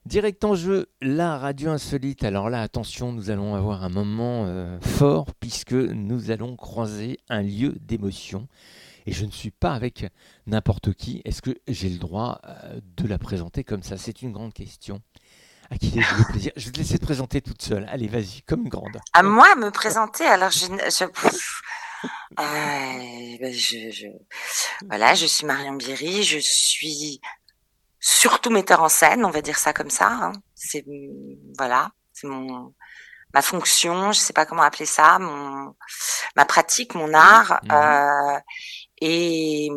Direct en jeu, la radio insolite. Alors là, attention, nous allons avoir un moment fort puisque nous allons croiser un lieu d'émotion. Et je ne suis pas avec n'importe qui. Est-ce que j'ai le droit de la présenter comme ça? C'est une grande question. À qui ai-je le plaisir? Je vais te laisser te présenter toute seule. Allez, vas-y, comme une grande. À moi me présenter, alors voilà, je suis Marion Bierry, je suis surtout metteur en scène, on va dire ça comme ça, hein. Voilà, c'est ma fonction, je sais pas comment appeler ça, ma pratique, mon art, Mhm. et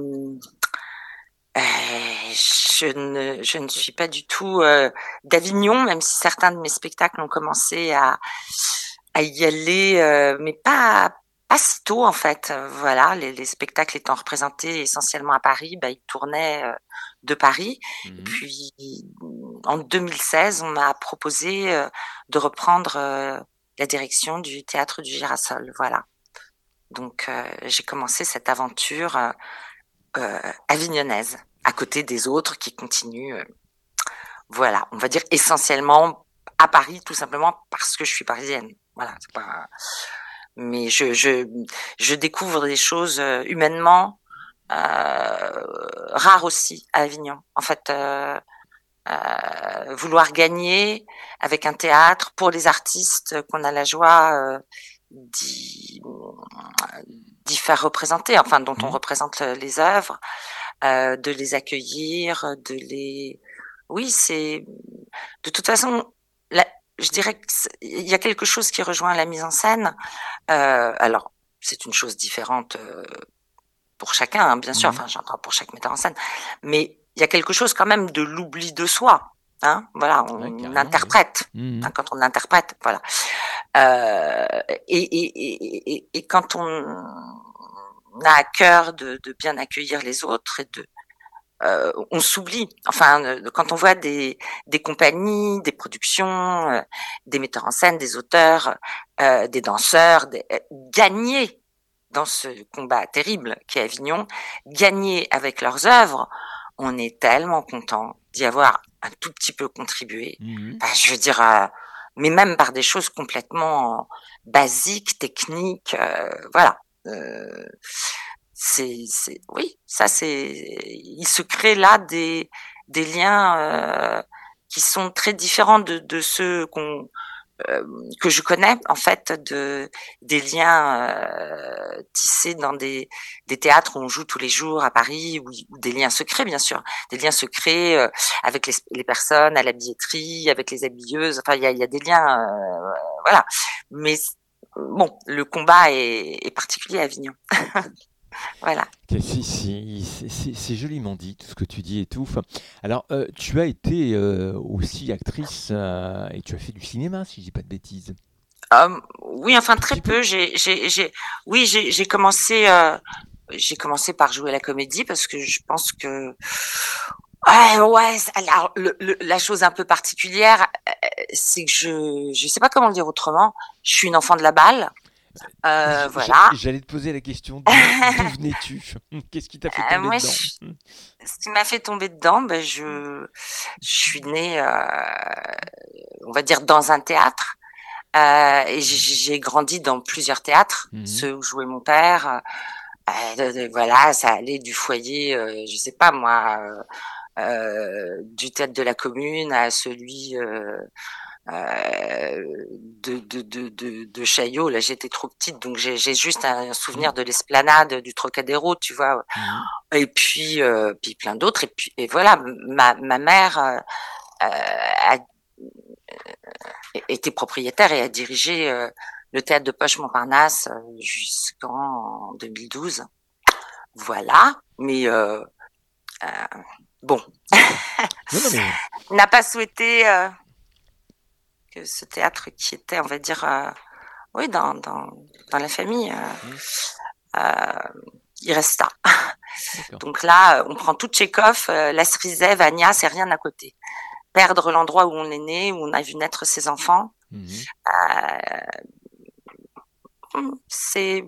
je ne suis pas du tout d'Avignon, même si certains de mes spectacles ont commencé à y aller, mais pas si tôt en fait. Voilà, les spectacles étant représentés essentiellement à Paris, bah, ils tournaient de Paris. Et Mhm. puis en 2016, on m'a proposé de reprendre la direction du théâtre du Girasol. Voilà. Donc j'ai commencé cette aventure avignonnaise, à côté des autres qui continuent. Voilà, on va dire essentiellement à Paris, tout simplement parce que je suis parisienne. Voilà, c'est pas. Mais je découvre des choses humainement rares aussi à Avignon. En fait, vouloir gagner avec un théâtre pour les artistes qu'on a la joie d'y, d'y faire représenter, enfin dont on Mhm. représente les œuvres, de les accueillir, de les. Oui, c'est. De toute façon, la... je dirais qu'il y a quelque chose qui rejoint la mise en scène. Alors, c'est une chose différente pour chacun, hein, bien sûr. Mhm. Enfin, j'entends pour chaque metteur en scène, mais il y a quelque chose quand même de l'oubli de soi. Hein, voilà, Ouais, on carrément, oui. interprète. Mhm. Hein, quand on interprète, voilà. Euh, et quand on a à cœur de bien accueillir les autres et de on s'oublie. Enfin, quand on voit des compagnies, des productions, des metteurs en scène, des auteurs, des danseurs, gagner dans ce combat terrible qui est Avignon, gagner avec leurs œuvres, on est tellement content d'y avoir un tout petit peu contribué. Mhm. Enfin, je veux dire, mais même par des choses complètement basiques, techniques, voilà. Euh, oui, ça c'est, il se crée là des liens qui sont très différents de ceux euh, que je connais en fait, des liens tissés dans des théâtres où on joue tous les jours à Paris, ou des liens secrets bien sûr, des liens secrets avec les personnes à la billetterie, avec les habilleuses. Enfin, il y a des liens, voilà. Mais bon, le combat est particulier à Avignon. Voilà. C'est joliment dit, tout ce que tu dis et tout. Enfin, alors, tu as été aussi actrice et tu as fait du cinéma, si je dis pas de bêtises. Oui, enfin Tout très petit peu. peu. Oui, j'ai commencé par jouer à la comédie parce que je pense que, ouais. Alors, la chose un peu particulière, c'est que je sais pas comment le dire autrement. Je suis une enfant de la balle, voilà. J'allais te poser la question d'où venais-tu? Qu'est-ce qui t'a fait tomber Moi, dedans? ce qui m'a fait tomber dedans, ben je suis née, on va dire, dans un théâtre. Et j'ai grandi dans plusieurs théâtres, Mhm. ceux où jouait mon père. Voilà, ça allait du foyer, je sais pas moi, du théâtre de la Commune à celui de Chaillot. Là, j'étais trop petite, donc j'ai juste un Mhm. souvenir de l'esplanade du Trocadéro, tu vois. Mhm. Et puis plein d'autres. Et voilà, ma mère a était propriétaire et a dirigé le théâtre de Poche Montparnasse jusqu'en 2012. Voilà. Mais euh, bon, Non, non, mais. n'a pas souhaité que ce théâtre qui était, on va dire, oui, dans la famille, Mhm. il resta. D'accord. Donc là, on prend tout Tchekhov, la Cerise, Vania, c'est rien à côté. Perdre l'endroit où on est né, où on a vu naître ses enfants, Mhm. euh, c'est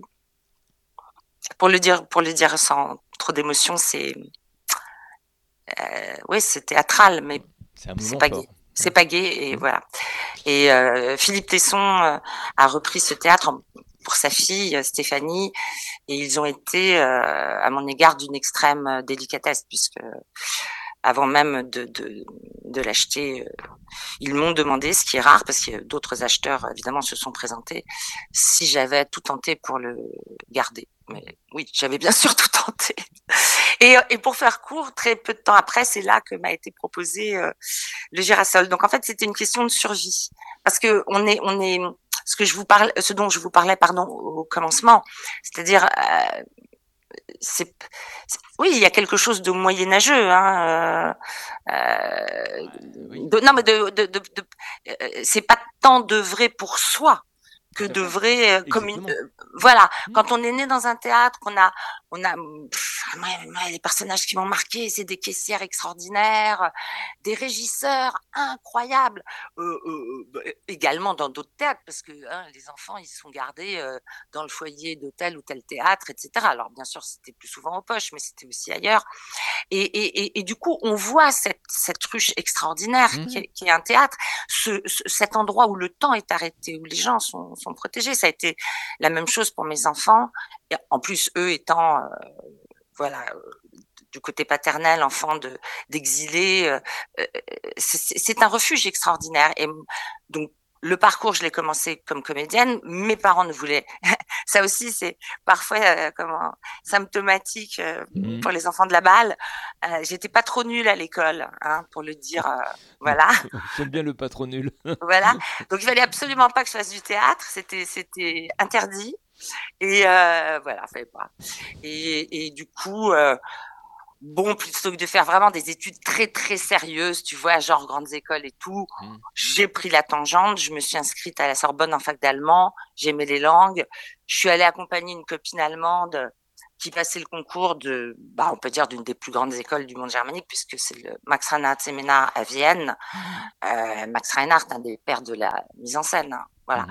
pour le dire sans trop d'émotion, c'est oui, c'est théâtral, mais C'est un c'est moment pas gai. fort. C'est pas gay, et voilà. Et Philippe Tesson a repris ce théâtre pour sa fille Stéphanie, et ils ont été à mon égard d'une extrême délicatesse, puisque avant même de l'acheter, ils m'ont demandé, ce qui est rare parce que d'autres acheteurs évidemment se sont présentés, si j'avais tout tenté pour le garder. Mais oui, j'avais bien sûr tout tenté. Et pour faire court, très peu de temps après, c'est là que m'a été proposé le Girasol. Donc en fait, c'était une question de survie, parce que on est ce dont je vous parlais, pardon, au commencement, c'est-à-dire oui, il y a quelque chose de moyenâgeux, hein. Oui, Non, mais c'est pas tant d'œuvrer pour soi que de vrai voilà, quand on est né dans un théâtre, les personnages qui m'ont marqué, c'est des caissières extraordinaires, des régisseurs incroyables, également dans d'autres théâtres, parce que les enfants ils sont gardés dans le foyer de tel ou tel théâtre, etc. Alors bien sûr c'était plus souvent aux poches, mais c'était aussi ailleurs. Et du coup, on voit cette ruche extraordinaire qui est un théâtre, cet endroit où le temps est arrêté, où les gens sont protégés. Ça a été la même chose pour mes enfants. Et en plus, eux étant, voilà, du côté paternel, enfants d'exilés, c'est un refuge extraordinaire. Et donc, le parcours, je l'ai commencé comme comédienne. Mes parents ne voulaient. Ça aussi, c'est parfois symptomatique pour les enfants de la balle. J'étais pas trop nulle à l'école, hein, pour le dire. Voilà. J'aime bien le pas trop nul. Voilà. Donc il fallait absolument pas que je fasse du théâtre. C'était interdit. Et voilà, fallait pas. Et du coup. Bon, plutôt que de faire vraiment des études très très sérieuses, tu vois, genre grandes écoles et tout, j'ai pris la tangente, je me suis inscrite à la Sorbonne en fac d'allemand, j'aimais les langues, je suis allée accompagner une copine allemande qui passait le concours on peut dire d'une des plus grandes écoles du monde germanique, puisque c'est le Max Reinhardt Seminar à Vienne. Max Reinhardt, un des pères de la mise en scène, hein, voilà.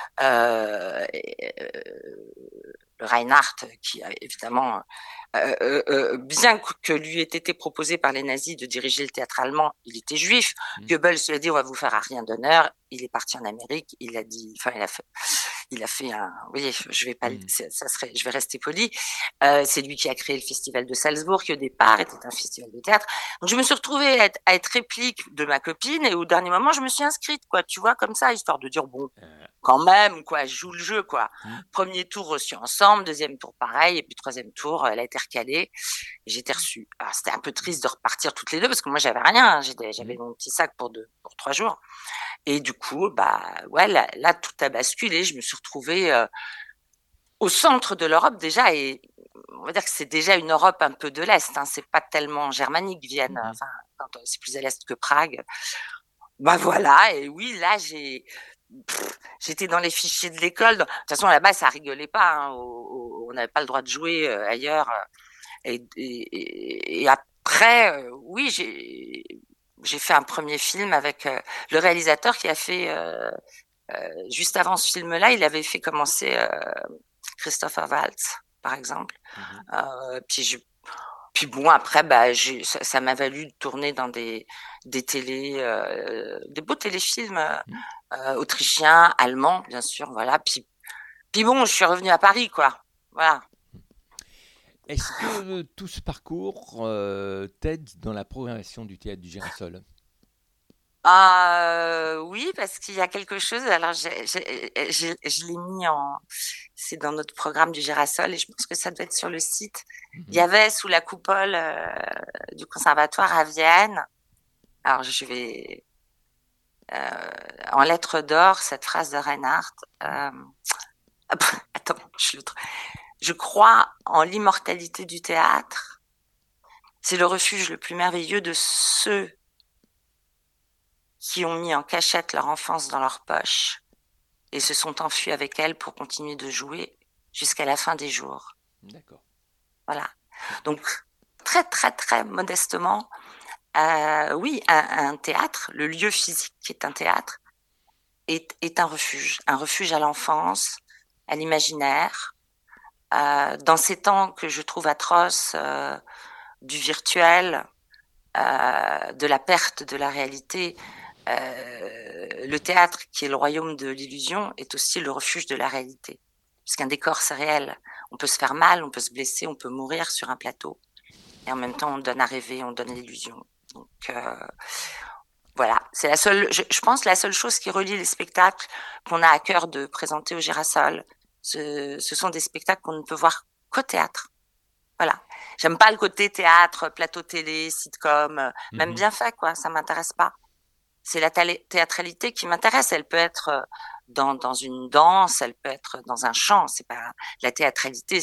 Le Reinhardt, qui a évidemment, bien que lui ait été proposé par les nazis de diriger le théâtre allemand, il était juif. Goebbels lui a dit on va vous faire un rien d'honneur. Il est parti en Amérique. Il a dit, enfin il a fait un. Oui, je vais pas. Je vais rester poli. C'est lui qui a créé le festival de Salzbourg, qui au départ était un festival de théâtre. Donc je me suis retrouvée à être réplique de ma copine, et au dernier moment je me suis inscrite, quoi. Tu vois, comme ça, histoire de dire bon. Quand même, quoi, je joue le jeu, quoi. Premier tour reçu ensemble, deuxième tour pareil, et puis troisième tour, elle a été recalée, et j'ai été reçue. Alors, c'était un peu triste de repartir toutes les deux, parce que moi, j'avais rien, hein. J'avais mon petit sac pour 3 jours. Et du coup, ouais, là, tout a basculé. Je me suis retrouvée au centre de l'Europe, déjà, et on va dire que c'est déjà une Europe un peu de l'Est, hein. C'est pas tellement germanique, Vienne. Enfin, c'est plus à l'Est que Prague. Bah voilà, et oui, là, j'étais dans les fichiers de l'école. De toute façon, là-bas, ça rigolait pas, hein. On n'avait pas le droit de jouer ailleurs. Et après, oui, j'ai fait un premier film avec le réalisateur qui a fait, juste avant ce film-là, il avait fait commencer Christopher Waltz, par exemple. Puis bon, après, ça m'a valu de tourner dans des beaux téléfilms autrichiens, allemands, bien sûr, voilà. Puis bon, je suis revenue à Paris, quoi. Voilà. Est-ce que tout ce parcours t'aide dans la progression du théâtre du Girasol ? Oui, parce qu'il y a quelque chose. Alors, je l'ai mis c'est dans notre programme du Girasol, et je pense que ça doit être sur le site. Il y avait sous la coupole du conservatoire à Vienne. Alors, je vais en lettres d'or cette phrase de Reinhardt. Attends, je crois en l'immortalité du théâtre. C'est le refuge le plus merveilleux de ceux qui ont mis en cachette leur enfance dans leur poche et se sont enfuis avec elle pour continuer de jouer jusqu'à la fin des jours. D'accord. Voilà. Donc, très, très, très modestement, oui, un théâtre, le lieu physique qui est un théâtre, est un refuge à l'enfance, à l'imaginaire, dans ces temps que je trouve atroces, du virtuel, de la perte de la réalité. le théâtre, qui est le royaume de l'illusion, est aussi le refuge de la réalité. Puisqu'un décor, c'est réel. On peut se faire mal, on peut se blesser, on peut mourir sur un plateau. Et en même temps, on donne à rêver, on donne l'illusion. Donc, voilà. C'est la seule, je pense, la seule chose qui relie les spectacles qu'on a à cœur de présenter au Girasol. Ce sont des spectacles qu'on ne peut voir qu'au théâtre. Voilà. J'aime pas le côté théâtre, plateau télé, sitcom, même bien fait, quoi. Ça m'intéresse pas. C'est la théâtralité qui m'intéresse. Elle peut être dans une danse, elle peut être dans un chant. C'est pas la théâtralité,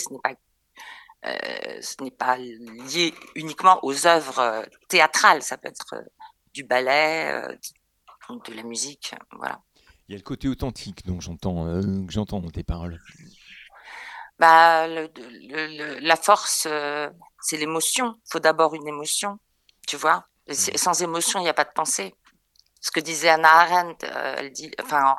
ce n'est pas lié uniquement aux œuvres théâtrales. Ça peut être du ballet, de la musique, voilà. Il y a le côté authentique, donc que j'entends dans tes paroles. Bah, la force, c'est l'émotion. Il faut d'abord une émotion, tu vois. Sans émotion, il n'y a pas de pensée. Ce que disait Hannah Arendt, elle dit, enfin,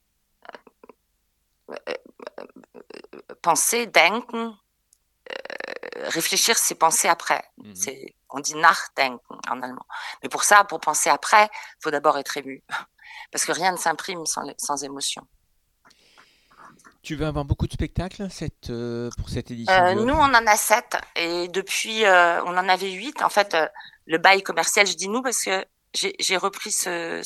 penser, denken, réfléchir, c'est penser après. On dit nachdenken en allemand. Mais pour ça, pour penser après, il faut d'abord être ému. Parce que rien ne s'imprime sans émotion. Tu vas avoir beaucoup de spectacles pour cette édition Nous, on en a 7. Et depuis, on en avait 8. En fait, le bail commercial, je dis nous parce que j'ai repris